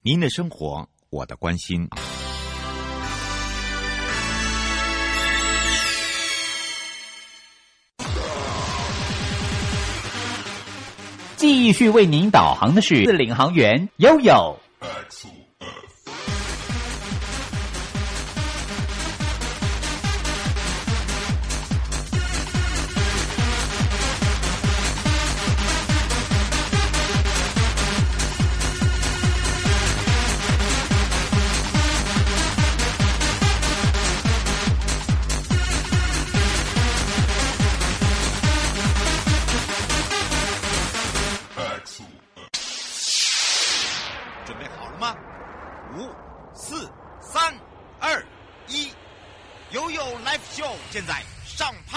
您的生活，我的关心。 继续为您导航的是领航员悠悠。 准备好了吗？5、4、3、2、1，悠悠 Live Show 现在上拍。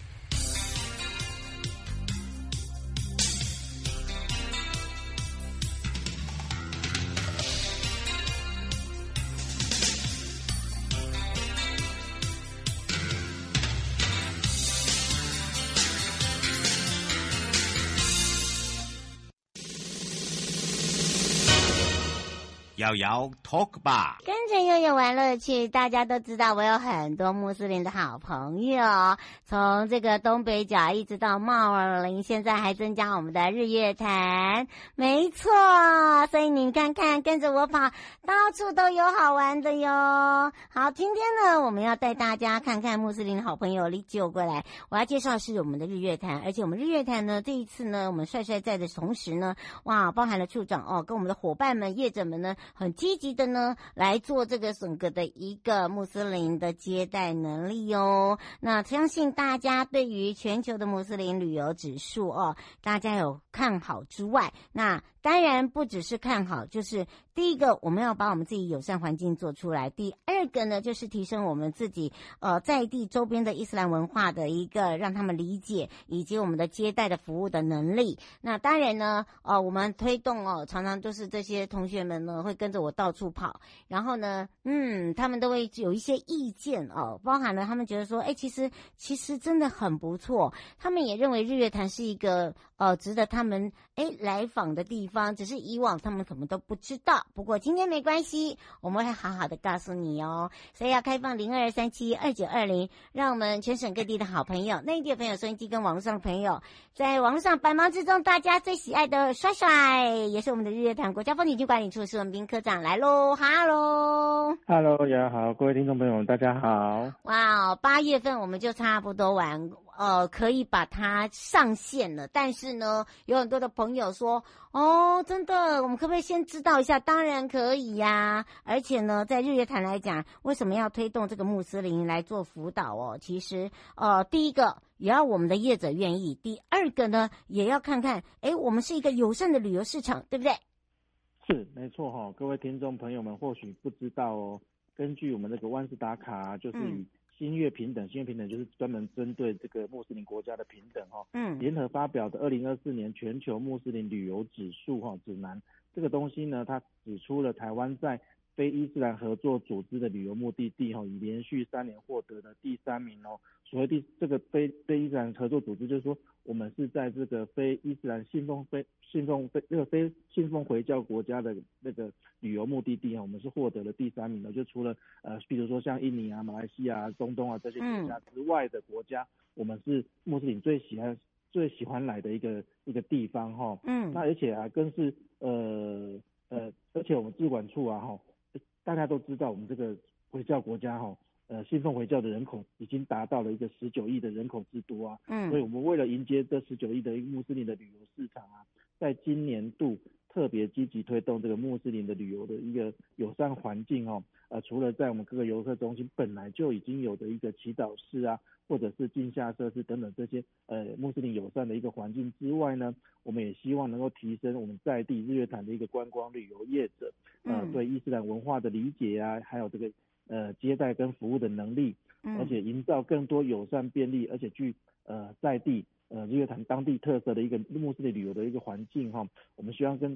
瑶瑶 Talk 吧， 跟着悠悠玩乐趣。大家都知道我有很多穆斯林的好朋友，从这个东北角一直到茂尔林，现在还增加我们的日月潭。没错，所以你看看，跟着我跑，到处都有好玩的哟。好，今天呢，我们要带大家看看穆斯林的好朋友李九过来。我要介绍的是我们的日月潭，而且我们日月潭呢，这一次呢，我们帅帅在的同时呢，哇，包含了处长哦，跟我们的伙伴们、业者们呢，很积极的呢来做这个整个的一个穆斯林的接待能力哦。那相信大家对于全球的穆斯林旅游指数哦，大家有看好之外，那当然不只是看好，就是第一个我们要把我们自己友善环境做出来，第二个呢就是提升我们自己在地周边的伊斯兰文化的一个让他们理解，以及我们的接待的服务的能力。那当然呢我们推动常常就是这些同学们呢会跟着我到处跑，然后呢他们都会有一些意见包含了他们觉得说其实真的很不错，他们也认为日月潭是一个值得他们来访的地方，只是以往他们可能都不知道，不过今天没关系，我们会好好的告诉你哦。所以要开放02372920，让我们全省各地的好朋友、内地的朋友、收音机跟网络上的朋友，在网络上百忙之中大家最喜爱的帅帅，也是我们的日月潭国家风景区管理处施文彬科长来喽。哈喽 Hello， 大家好，各位听众朋友们，大家好。 哇，8月份我们就差不多完可以把它上线了，但是呢有很多的朋友说真的我们可不可以先知道一下？当然可以呀，而且呢在日月潭来讲，为什么要推动这个穆斯林来做辅导其实第一个也要我们的业者愿意，第二个呢也要看看我们是一个友善的旅游市场，对不对？ 是没错各位听众朋友们或许不知道根据我们那个万事达卡就是以新月平等就是专门针对这个穆斯林国家的平等联合发表的2024年全球穆斯林旅游指数指南，这个东西呢它指出了台湾在非伊斯兰合作组织的旅游目的地以连续3年获得的第3名所谓这个非伊斯兰合作组织，就是说我们是在这个非伊斯兰信奉回教国家的那个旅游目的地我们是获得了第3名的，就除了比如说像印尼啊、马来西亚啊、中东啊这些国家之外的国家，我们是穆斯林最喜欢来的一个地方那而且更是而且我们资管处大家都知道我们这个回教国家信奉回教的人口已经达到了一个19亿的人口之多所以我们为了迎接这19亿的穆斯林的旅游市场在今年度特别积极推动这个穆斯林的旅游的一个友善环境除了在我们各个游客中心本来就已经有的一个祈祷室或者是静下设施等等这些穆斯林友善的一个环境之外呢，我们也希望能够提升我们在地日月潭的一个观光旅游业者对伊斯兰文化的理解还有这个接待跟服务的能力，而且营造更多友善便利而且具在地日月潭当地特色的一个穆斯林旅游的一个环境我们希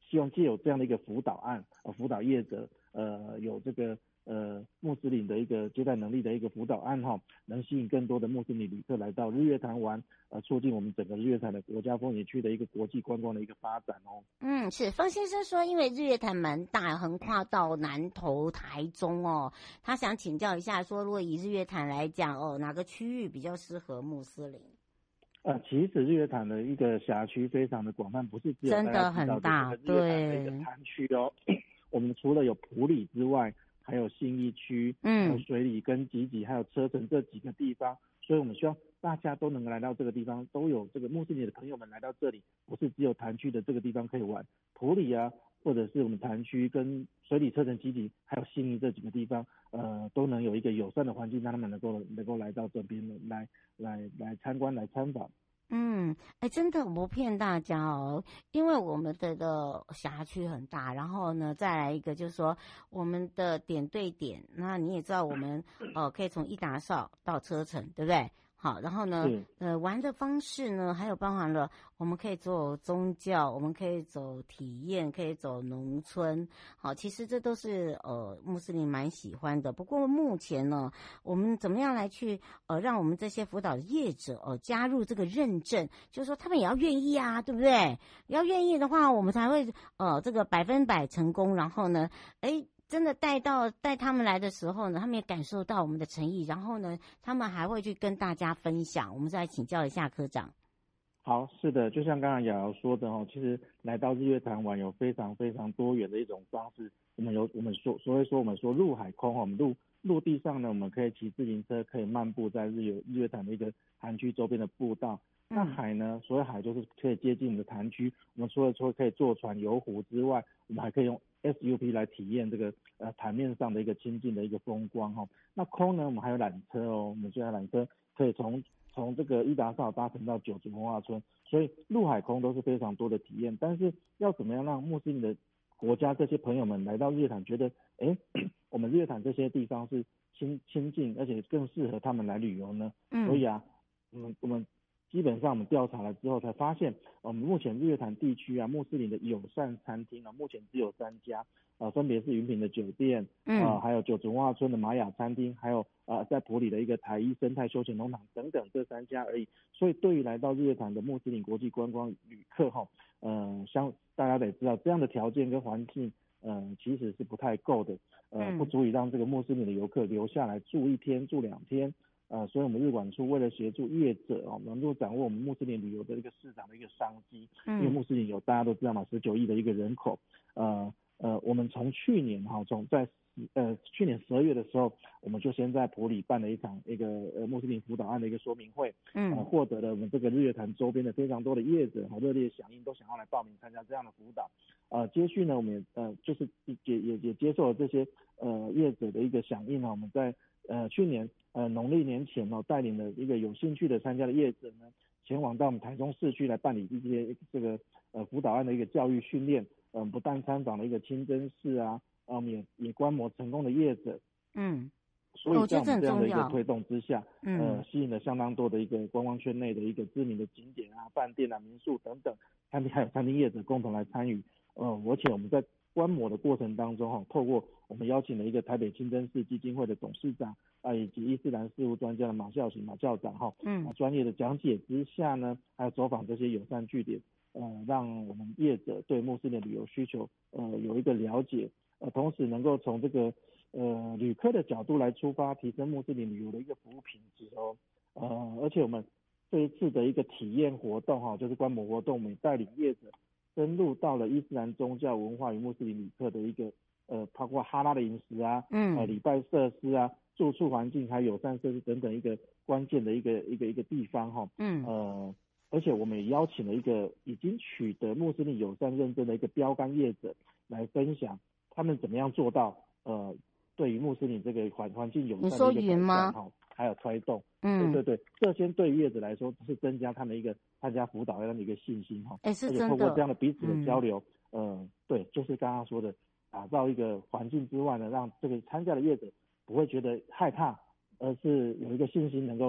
希望借有这样的一个辅导案，辅导业者，有这个穆斯林的一个接待能力的一个辅导案哈，能吸引更多的穆斯林旅客来到日月潭玩，促进我们整个日月潭的国家风景区的一个国际观光的一个发展哦。 是方先生说，因为日月潭蛮大，横跨到南投、台中哦，他想请教一下说，如果以日月潭来讲哦，哪个区域比较适合穆斯林？ 其实日月潭的一个辖区非常的广泛，不是只有真的很大， 日月潭的一个滩区哦。我们除了有埔里之外，还有信义区，还有水里跟集集，还有车城这几个地方，所以我们希望大家都能来到这个地方，都有这个穆斯林的朋友们来到这里，不是只有潭区的这个地方可以玩，埔里啊，或者是我们潭区跟水里、车城、集集，还有信义这几个地方，都能有一个友善的环境，让他们能够来到这边来参观、来参访。 真的不骗大家哦，因为我们的辖区很大，然后呢，再来一个就是说我们的点对点，那你也知道我们可以从伊达邵到车城，对不对？好，然后呢，玩的方式呢，还有包含了我们可以走宗教，我们可以走体验，可以走农村。好，其实这都是穆斯林蛮喜欢的。不过目前呢，我们怎么样来去让我们这些辅导业者加入这个认证，就是说他们也要愿意啊，对不对？要愿意的话，我们才会这个100%成功。然后呢，真的带他们来的时候呢，他们也感受到我们的诚意，然后呢，他们还会去跟大家分享。我们再来请教一下科长。 好，是的，就像刚刚瑶瑶说的哦，其实来到日月潭玩有非常非常多元的一种方式。我们说陆海空哦，我们陆地上呢，我们可以骑自行车，可以漫步在日月潭的一个潭区周边的步道。那海呢，所谓海就是可以接近我们的潭区。我们除了说可以坐船游湖之外，我们还可以用 SUP 来体验这个潭面上的一个亲近的一个风光哈。那空呢，我们还有缆车哦，我们现在缆车可以从这个伊达邵搭乘到九族文化村，所以陆海空都是非常多的体验。但是要怎么样让穆斯林的国家这些朋友们来到日月潭，觉得我们日月潭这些地方是亲近，而且更适合他们来旅游呢？所以啊，我们基本上我们调查了之后才发现，我们目前日月潭地区啊，穆斯林的友善餐厅啊，目前只有3家，分别是云品的酒店，还有九族文化村的玛雅餐厅，还有在埔里的一个台一生态休闲农场等等这3家而已。所以对于来到日月潭的穆斯林国际观光旅客大家得知道这样的条件跟环境，其实是不太够的，不足以让这个穆斯林的游客留下来住1天、住2天。所以我们日管处为了协助业者能够掌握我们穆斯林旅游的一个市场的一个商机，因为穆斯林有大家都知道嘛，19亿的一个人口，我们从去年去年12月的时候，我们就先在埔里办了一场穆斯林辅导案的一个说明会，获得了我们这个日月潭周边的非常多的业者热烈响应，都想要来报名参加这样的辅导。接续呢，我们就是也接受了这些业者的一个响应我们在去年农历年前带领了一个有兴趣的参加的业者呢，前往到我们台中市区来办理这个辅导案的一个教育训练，不但参访了一个清真寺啊，也观摩成功的业者，所以在我们这样的一个推动之下，吸引了相当多的一个观光圈内的一个知名的景点啊、饭店啊、民宿等等，还有餐厅业者共同来参与，而且我们在观摩的过程当中透过我们邀请了一个台北清真寺基金会的董事长以及伊斯兰事务专家的马孝行马校长专业的讲解之下呢，还有走访这些友善据点，让我们业者对穆斯林旅游需求有一个了解，同时能够从这个旅客的角度来出发，提升穆斯林旅游的一个服务品质而且我们这一次的一个体验活动就是观摩活动，我们带领业者深入到了伊斯兰宗教文化与穆斯林旅客的一个包括哈拉的饮食啊，礼拜设施啊，住宿环境还有友善设施等等一个关键的一个地方而且我们也邀请了一个已经取得穆斯林友善认证的一个标杆业者来分享他们怎么样做到对于穆斯林这个环境友善的一个改善。你说云吗？还有推动，对，这些对于业者来说是增加他们一个参加辅导的一个信心是真的。 而且透过这样的彼此的交流，对，就是刚刚说的，打造一个环境之外呢，让这个参加的业者不会觉得害怕，而是有一个信心能够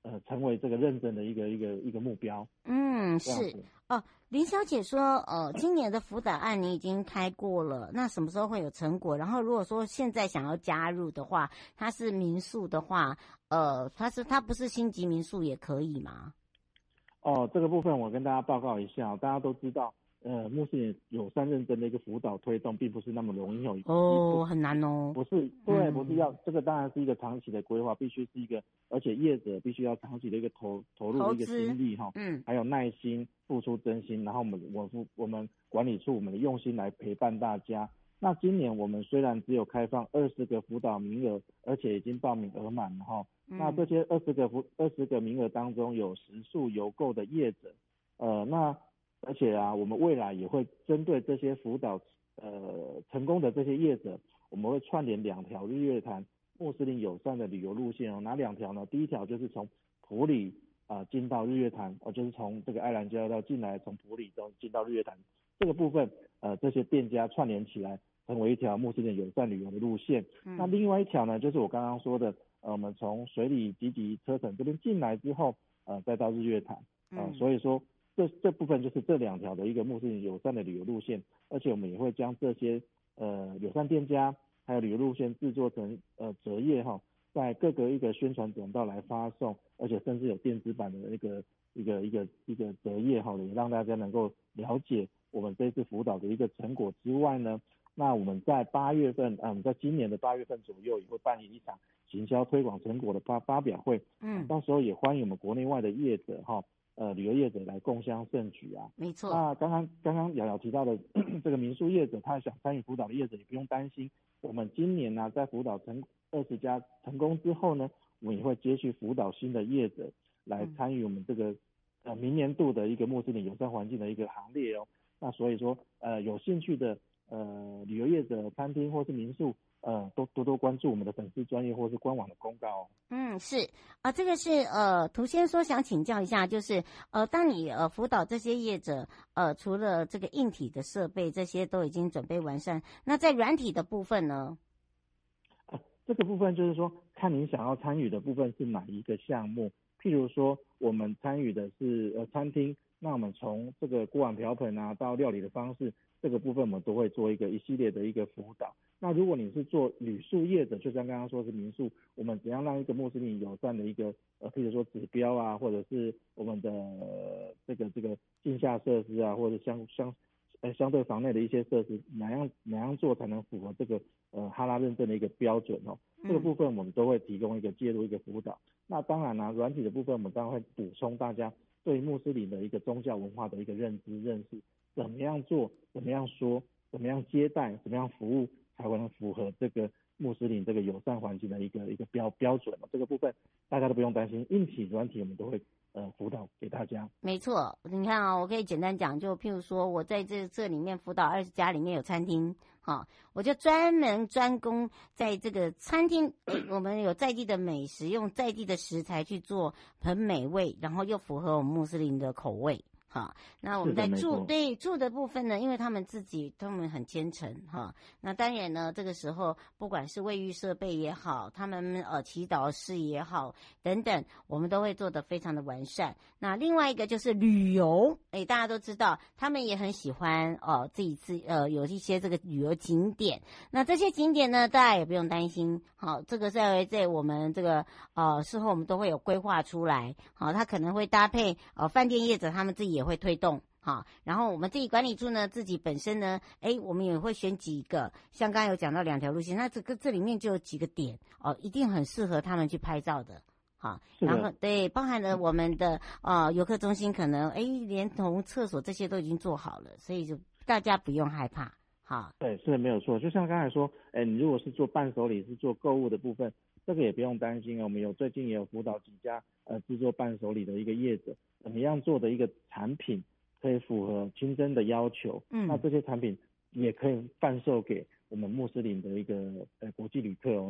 成为这个认证的一个目标。 是哦。林小姐说，今年的辅导案你已经开过了，那什么时候会有成果？然后如果说现在想要加入的话，它是民宿的话，它不是星级民宿也可以吗？ 这个部分我跟大家报告一下，大家都知道，穆斯林友善认证的一个辅导推动，并不是那么容易很难哦。 不是，对，不是要这个，当然是一个长期的规划，必须是一个，而且业者必须要长期的一个投入的一个心力哈，还有耐心，付出真心，然后我们管理处我们的用心来陪伴大家。那今年我们虽然只有开放20个辅导名额，而且已经报名额满了哈。那这些20个名额当中有10数邮购的业者，那而且我们未来也会针对这些辅导成功的这些业者，我们会串联2条日月潭穆斯林友善的旅游路线哪2条呢？第一条就是从埔里进到日月潭，就是从这个爱兰交流道进来，从埔里进到日月潭这个部分，这些店家串联起来成为一条穆斯林友善旅游的路线。那另外一条呢，就是我刚刚说的，我们从水里集集车城这边进来之后，再到日月潭，所以说这部分就是这2条的一个穆斯林友善的旅游路线，而且我们也会将这些友善店家还有旅游路线制作成折页在各个一个宣传管道来发送，而且甚至有电子版的一个折页也让大家能够了解我们这次辅导的一个成果之外呢，那我们在8月份，在今年的8月份左右也会办理一场行销推广成果的发表会，到时候也欢迎我们国内外的业者旅游业者来共襄盛举没错。 那刚刚瑶瑶提到的这个民宿业者，他想参与辅导的业者也不用担心，我们今年在辅导20家成功之后呢，我们也会接续辅导新的业者来参与我们这个明年度的一个穆斯林友善环境的一个行列哦。那所以说有兴趣的旅游业者、餐厅或是民宿都多多关注我们的粉丝专页或是官网的公告哦。 是这个是涂先说想请教一下，就是当你辅导这些业者除了这个硬体的设备这些都已经准备完善，那在软体的部分呢？ 这个部分就是说看您想要参与的部分是哪一个项目，譬如说我们参与的是餐厅，那我们从这个锅碗瓢盆到料理的方式，这个部分我们都会做一系列的一个辅导。那如果你是做旅宿业者，就像刚刚说是民宿，我们怎样让一个穆斯林友善的一个譬如说指标或者是我们的这个镜下设施或者相对房内的一些设施，哪样做才能符合这个哈拉认证的一个标准这个部分我们都会提供一个介入一个辅导。那当然软体的部分我们当然会补充大家对穆斯林的一个宗教文化的一个认识，怎么样做，怎么样说，怎么样接待，怎么样服务才能符合这个穆斯林这个友善环境的一个标准这个部分大家都不用担心，硬体软体我们都会辅导给大家。 没错，你看我可以简单讲，就譬如说我在这里面辅导20家里面有餐厅我就专攻在这个餐厅我们有在地的美食，用在地的食材去做很美味，然后又符合我们穆斯林的口味那我们在住的部分呢，因为他们很虔诚那当然呢，这个时候不管是卫浴设备也好，他们祈祷室也好等等，我们都会做得非常的完善。那另外一个就是旅游，大家都知道他们也很喜欢这一次有一些这个旅游景点，那这些景点呢大家也不用担心这个在我们这个事后我们都会有规划出来他可能会搭配饭店业者他们自己也会推动然后我们自己管理处呢，自己本身呢我们也会选几个，像刚才有讲到2条路线，那这里面就有几个点一定很适合他们去拍照的然后对，包含了我们的游客中心可能连同厕所这些都已经做好了，所以就大家不用害怕对，是的，没有错。就像刚才说你如果是做伴手礼，是做购物的部分，这个也不用担心我们最近也有辅导几家制作伴手礼的一个业者，怎么样做的一个产品可以符合清真的要求那这些产品也可以贩售给我们穆斯林的一个国际旅客那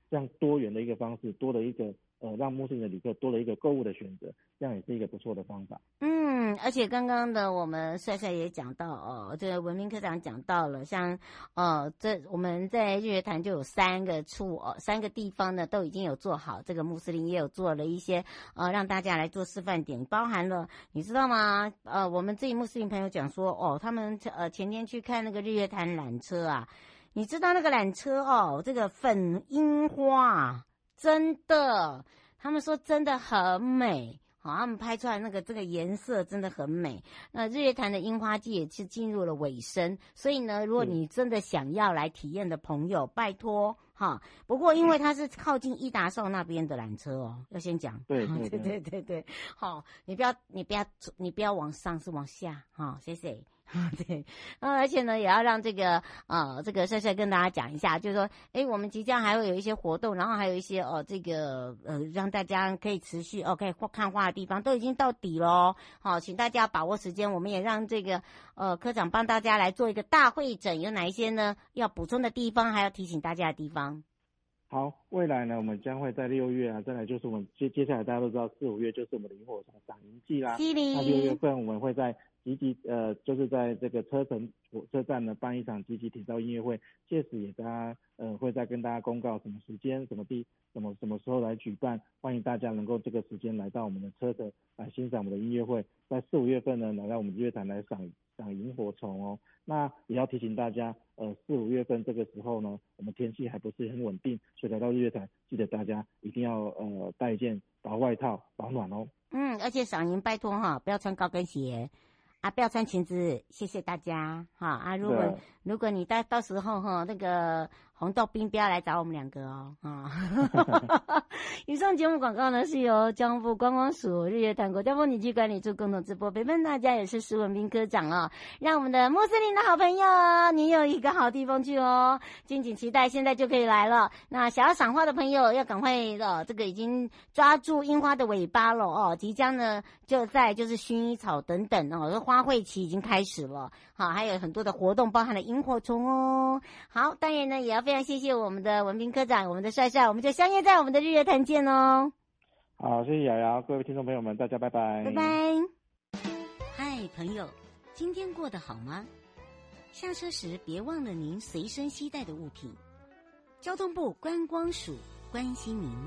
这样多元的一个方式，多了一个让穆斯林的旅客多了一个购物的选择，这样也是一个不错的方法。 而且刚刚的我们帅帅也讲到哦，这个文明科长讲到了，像这我们在日月潭就有3个地方呢都已经有做好，这个穆斯林也有做了一些让大家来做示范点，包含了你知道吗？我们自己穆斯林朋友讲说他们前天去看那个日月潭缆车啊，你知道那个缆车这个粉樱花真的，他们说真的很美。好，他们拍出来这个颜色真的很美。那日月潭的樱花季也是进入了尾声，所以呢，如果你真的想要来体验的朋友，拜托哈。不过因为它是靠近伊达邵那边的缆车要先讲。 对， 好，你不要往上，是往下哈，谢谢。对，而且呢，也要让这个帅帅跟大家讲一下，就是说，我们即将还会有一些活动，然后还有一些让大家可以持续可以看花的地方都已经到底咯。好，请大家把握时间，我们也让这个科长帮大家来做一个大会诊，有哪一些呢要补充的地方，还要提醒大家的地方。 好，未来呢，我们将会在6月再来就是我们接下来大家都知道4、5月就是我们的萤火虫赏萤季啦。那6月份我们会在就是在这个车站呢办一场集体体操音乐会，届时也大家会再跟大家公告什么时间、什么时候来举办，欢迎大家能够这个时间来到我们的车城来欣赏我们的音乐会。在4、5月份呢，来到我们日月潭来赏萤火虫哦。那也要提醒大家，4、5月份这个时候呢，我们天气还不是很稳定，所以来到日月潭，记得大家一定要带一件薄外套保暖哦。 而且赏萤拜托不要穿高跟鞋。不要穿裙子，谢谢大家哈如果你到时候那个红豆冰不要来找我们2个哦以上节目广告呢是由交通部观光署日月潭国家风景区管理处共同直播，陪伴大家也是施文彬科长让我们的穆斯林的好朋友你有一个好地方去敬请期待，现在就可以来了。那想要赏花的朋友要赶快这个已经抓住樱花的尾巴了即将呢就是薰衣草等等花卉期已经开始了，好，还有很多的活动，包含了萤火虫好，当然呢，也要非常谢谢我们的文彬科长，我们的帅帅，我们就相约在我们的日月潭见哦。 好，谢谢瑶瑶，各位听众朋友们，大家拜拜。 拜拜。嗨，朋友，今天过得好吗？下车时别忘了您随身携带的物品。交通部观光署关心您。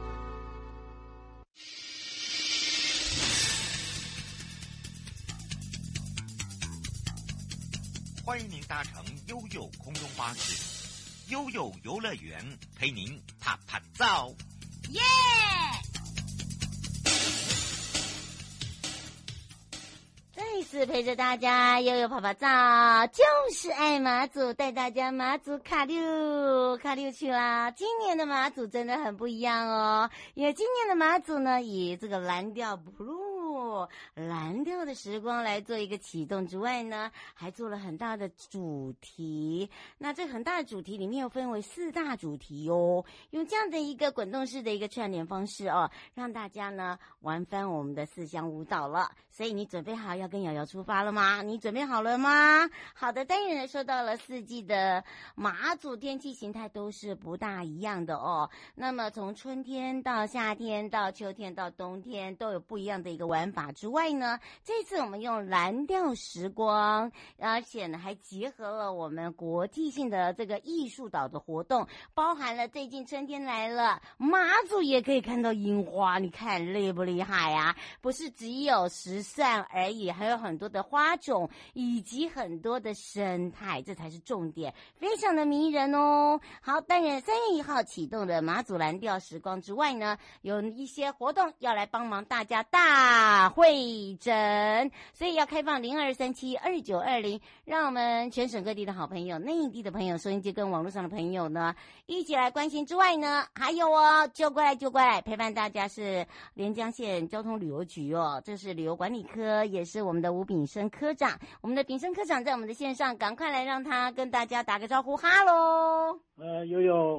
欢迎您搭乘悠悠空中巴士，悠悠游乐园陪您拍拍照。 耶！再一次陪着大家悠悠拍拍照，就是爱马祖，带大家马祖卡六去啦。今年的马祖真的很不一样因为今年的马祖呢，以这个蓝调 blue 蓝调的时光来做一个启动之外呢，还做了很大的主题。那这很大的主题里面又分为4大主题用这样的一个滚动式的一个串联方式让大家呢玩翻我们的4项舞蹈了。所以你准备好要跟瑶瑶出发了吗？你准备好了吗？好的，当然说到了4季的马祖天气形态都是不大一样的那么从春天到夏天到秋天到冬天都有不一样的一个玩法之外呢，这次我们用蓝调时光，而且呢还结合了我们国际性的这个艺术岛的活动，包含了最近春天来了，马祖也可以看到樱花，你看厉不厉害啊？不是只有时尚而已，还有很多的花种以及很多的生态，这才是重点，非常的迷人好，当然3月1号启动的马祖蓝调时光之外呢，有一些活动要来帮忙大家大会诊，所以要开放02372920，让我们全省各地的好朋友、内地的朋友、收音机跟网络上的朋友呢一起来关心之外呢，还有就过来陪伴大家是连江县交通旅游局这是旅游管理科，也是我们的吴炳生科长。我们的炳生科长在我们的线上，赶快来让他跟大家打个招呼，哈喽。 悠悠，哈喽。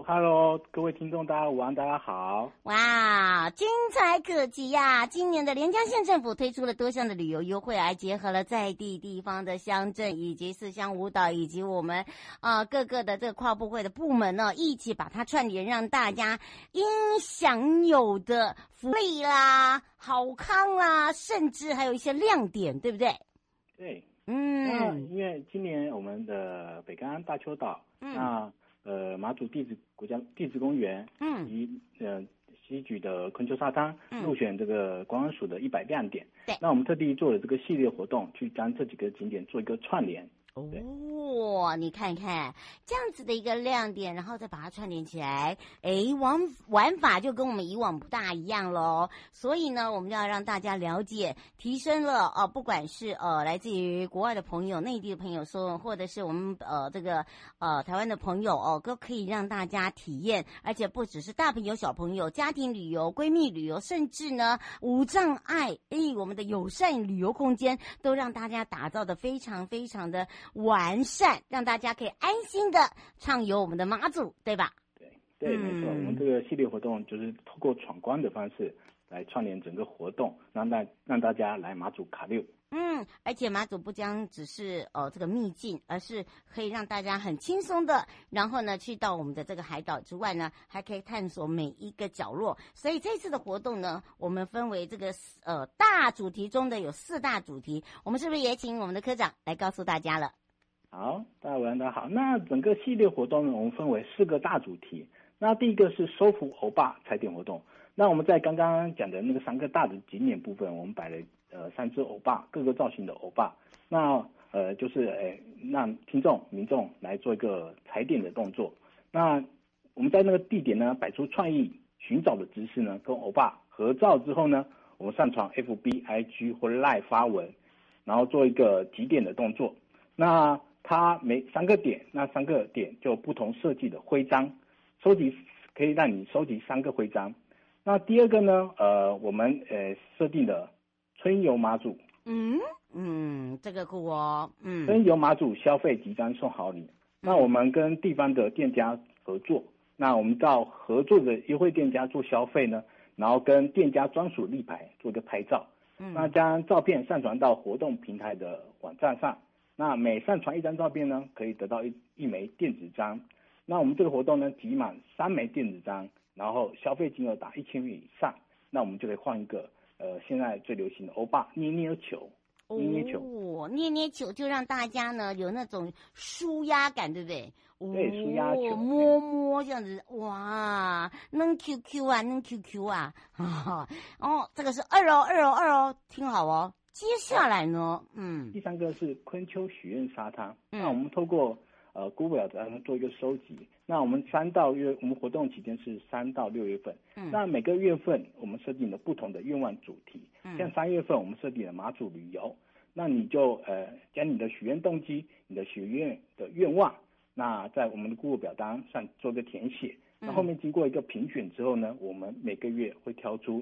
Hello， 各位听众，大家午安，大家好。 哇，精彩可期呀！今年的连江县政府推出了多项的旅游优惠，还结合了在地地方的乡镇以及四乡舞蹈以及我们各个的这个跨部会的部门呢，一起把它串联，让大家应享有的福利啦、好康啦，甚至还有一些亮点，对不对？ 对，那因为今年我们的北竿大丘岛，马祖国家地质公园，以西莒的昆丘沙滩入选这个观光署的100亮点。对，那我们特地做了这个系列活动，去将这几个景点做一个串联。 哦，你看看这样子的一个亮点，然后再把它串联起来，玩法就跟我们以往不大一样咯。所以呢，我们要让大家了解，提升了不管是来自于国外的朋友、内地的朋友说，或者是我们台湾的朋友都可以让大家体验，而且不只是大朋友、小朋友，家庭旅游、闺蜜旅游，甚至呢无障碍，我们的友善旅游空间都让大家打造的非常非常的完善，让大家可以安心的畅游我们的马祖，对吧？ 对，没错。我们这个系列活动就是透过闯关的方式来串联整个活动，让大家来马祖卡六。 而且马祖不将只是这个秘境，而是可以让大家很轻松的，然后呢去到我们的这个海岛之外呢，还可以探索每一个角落。所以这次的活动呢，我们分为这个大主题中的有4大主题，我们是不是也请我们的科长来告诉大家了？ 好，大家晚上好。那整个系列活动呢，我们分为4个大主题。那第一个是收服欧巴踩点活动。那我们在刚刚讲的那个3个大的景点部分，我们摆了3只欧巴，各个造型的欧巴。那就是让民众来做一个踩点的动作。那我们在那个地点呢，摆出创意寻找的姿势呢，跟欧巴合照之后呢，我们上传 FB、IG 或 Line 发文，然后做一个集点的动作。那它每3个点，那3个点就有不同设计的徽章，可以让你收集3个徽章。那第二个呢，我们设定的春游马祖， 这个酷哦， 春游马祖消费即将送好礼。那我们跟地方的店家合作，那我们到合作的优惠店家做消费呢，然后跟店家专属立牌做一个拍照，那将照片上传到活动平台的网站上。那每上传1张照片呢，可以得到一枚电子章。那我们这个活动呢，集满3枚电子章，然后消费金额达1000元以上，那我们就可以换一个现在最流行的欧巴捏捏球。 捏捏球就让大家呢有那种舒压感，对不对？ 对，舒压球， 摸这样子，哇，能 QQ 啊，这个是2哦，听好哦。接下来呢， 第3个是昆丘许愿沙滩。那我们透过Google 表单做一个收集。那我们我们活动期间是3到6月份。那每个月份我们设定了不同的愿望主题。像3月份我们设定了马祖旅游，那你就将你的许愿动机、你的许愿的愿望，那在我们的 Google 表单上做个填写。那后面经过一个评选之后呢，我们每个月会挑出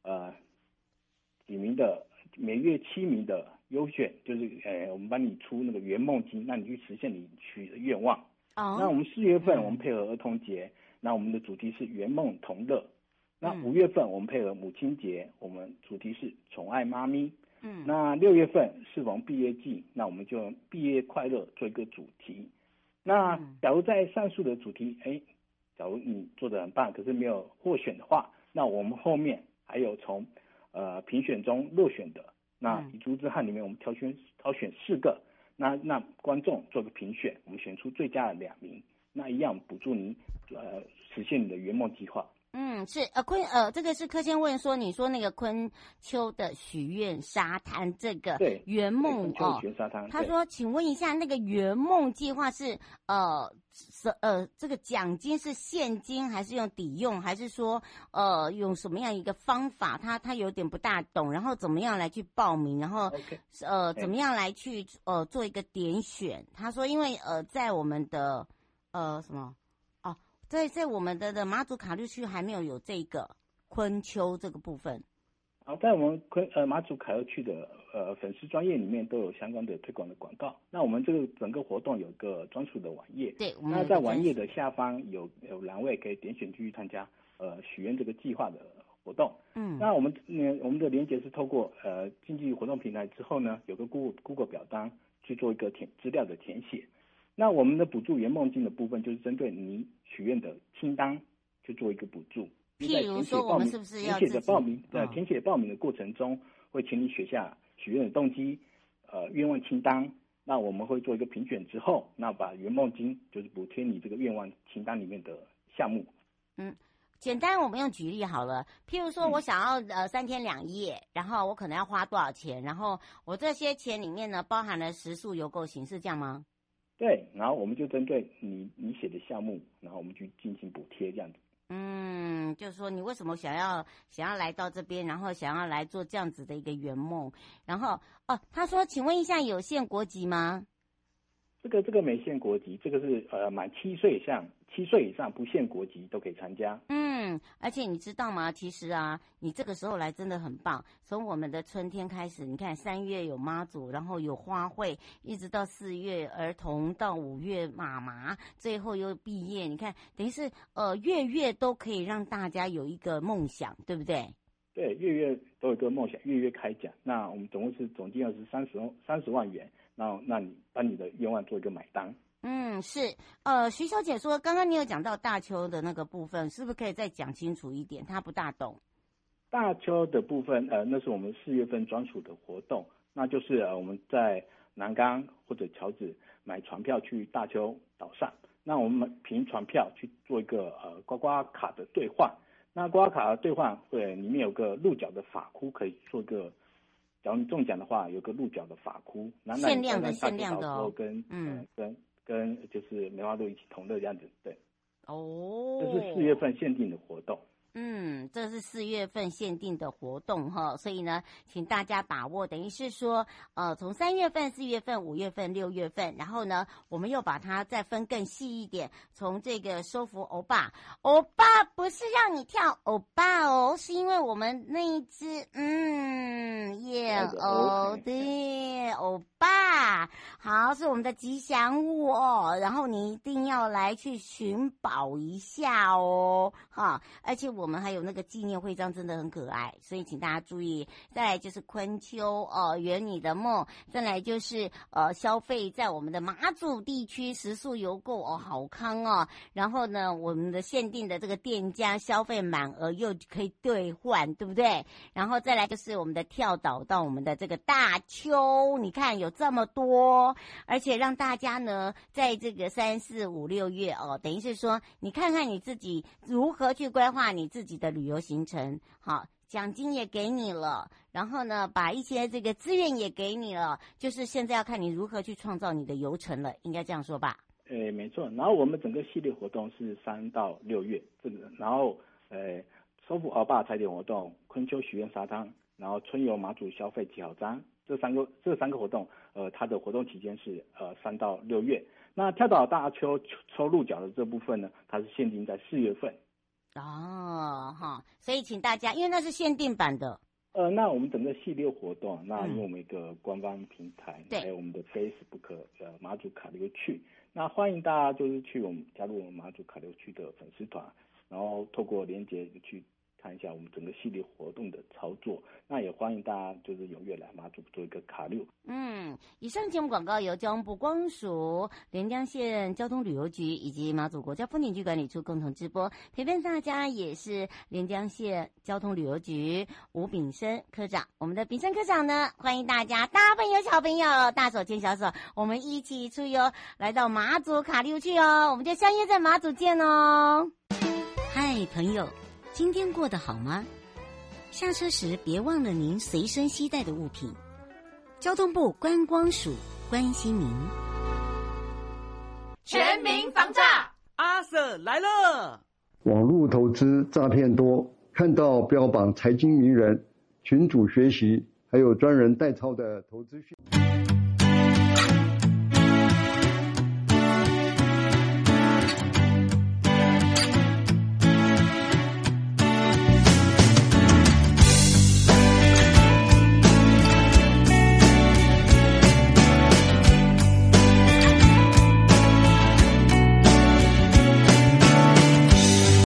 每月7名的优选，就是我们帮你出那个圆梦金，让你去实现你许的愿望。那我们4月份我们配合儿童节，那我们的主题是圆梦同乐。那5月份我们配合母亲节，我们主题是宠爱妈咪。那6月份适逢毕业季，那我们就用毕业快乐做一个主题。那假如在上述的主题，假如你做得很棒，可是没有获选的话，那我们后面还有从评选中落选的，那遗珠之憾里面我们挑选4个，那观众做个评选，我们选出最佳的2名，那一样补助你实现你的圆梦计划。 是这个是柯先问说，你说那个昆丘的许愿沙滩这个圆梦沙滩， 他说请问一下，那个圆梦计划是这个奖金是现金还是用抵用，还是说用什么样一个方法？他有点不大懂，然后怎么样来去报名，然后怎么样来去做一个点选？他说因为在我们的什么在我们的马祖卡律区还没有这个昆丘这个部分。 好，在我们马祖卡六区的粉丝专页里面都有相关的推广的广告。那我们这个整个活动有个专属的网页， 对， 那在网页的下方有栏位可以点选进去参加许愿这个计划的活动。那我们的连结是透过经济活动平台之后呢，有个 Google 表单去做一个资料的填写。那我们的补助圆梦金的部分就是针对你许愿的清单去做一个补助。 譬如说，我们是不是要填写报名的过程中，会请你写下许愿的动机，愿望清单。那我们会做一个评选之后，那把圆梦金就是补贴你这个愿望清单里面的项目。 简单，我们用举例好了。譬如说，我想要3天2夜，然后我可能要花多少钱？然后我这些钱里面呢，包含了食宿游购行，是这样吗？ 对，然后我们就针对你写的项目，然后我们去进行补贴这样子。 就是说你为什么想要来到这边，然后想要来做这样子的一个圆梦？然后他说，请问一下，有限国籍吗？ 这个没限国籍，这个是满7岁以上不限国籍都可以参加。 而且你知道吗？其实啊，你这个时候来真的很棒。从我们的春天开始，你看3月有妈祖，然后有花卉，一直到4月儿童，到5月妈妈，最后又毕业。你看，等于是月都可以让大家有一个梦想，对不对？ 对，月都有一个梦想，月开奖。那我们总金额是30万元。那你把你的愿望做一个买单。 是。徐小姐说，刚刚你有讲到大邱的那个部分，是不是可以再讲清楚一点？她不大懂。 大邱的部分，那是我们4月份专属的活动，那就是我们在南竿或者桥子买船票去大邱岛上，那我们凭船票去做一个刮刮卡的兑换。那刮刮卡的兑换里面有个鹿角的法箍，可以做一个。假如你中奖的话，有个鹿角的法箍， 限量的哦，跟就是梅花鹿一起同乐这样子，对。这是4月份限定的活动。 这是4月份限定的活动哈，所以呢，请大家把握。等于是说，从3月份、4月份、5月份、6月份，然后呢，我们又把它再分更细一点。从这个收服欧巴不是让你跳欧巴哦，是因为我们那一只对，欧巴，好，是我们的吉祥物哦。然后你一定要来去寻宝一下哦，哈，而且我们还有那个纪念徽章，真的很可爱，所以请大家注意。再来就是昆秋圆你的梦，再来就是消费在我们的马祖地区食宿游购好康哦。然后呢，我们的限定的这个店家消费满额又可以兑换，对不对？然后再来就是我们的跳岛到我们的这个大邱，你看有这么多，而且让大家呢在这个3、4、5、6月等于是说你看看你自己如何去规划你自己的旅游行程。好，奖金也给你了，然后呢把一些这个资源也给你了，就是现在要看你如何去创造你的游程了，应该这样说吧？ 没错。然后我们整个系列活动是3到6月这个，然后收复鳌坝踩点活动、昆秋许愿沙滩，然后春游马祖消费记号章，这三个活动，它的活动期间是3到6月。那跳岛大邱抽鹿角的这部分呢，它是限定在4月份。 所以请大家，因为那是限定版的。 那我们整个系列活动，那因为我们一个官方平台，还有我们的 Facebook 马祖卡六区，那欢迎大家就是加入我们马祖卡六区的粉丝团，然后透过连结去看一下我们整个系列活动的操作。那也欢迎大家就是踊跃来马祖做一个卡六。 以上节目广告由交通部光署连江县交通旅游局以及马祖国家风景区管理处共同直播，陪伴大家也是连江县交通旅游局吴炳生科长。我们的炳生科长呢，欢迎大家大朋友小朋友大手牵小手，我们一起出游来到马祖卡六去哦，我们就相约在马祖见哦。嗨朋友，今天过得好吗？下车时别忘了您随身携带的物品。交通部观光署关心您。 全民防诈， 阿 Sir 来了。 网络投资诈骗多，看到标榜财经名人、群组学习，还有专人代操的投资讯。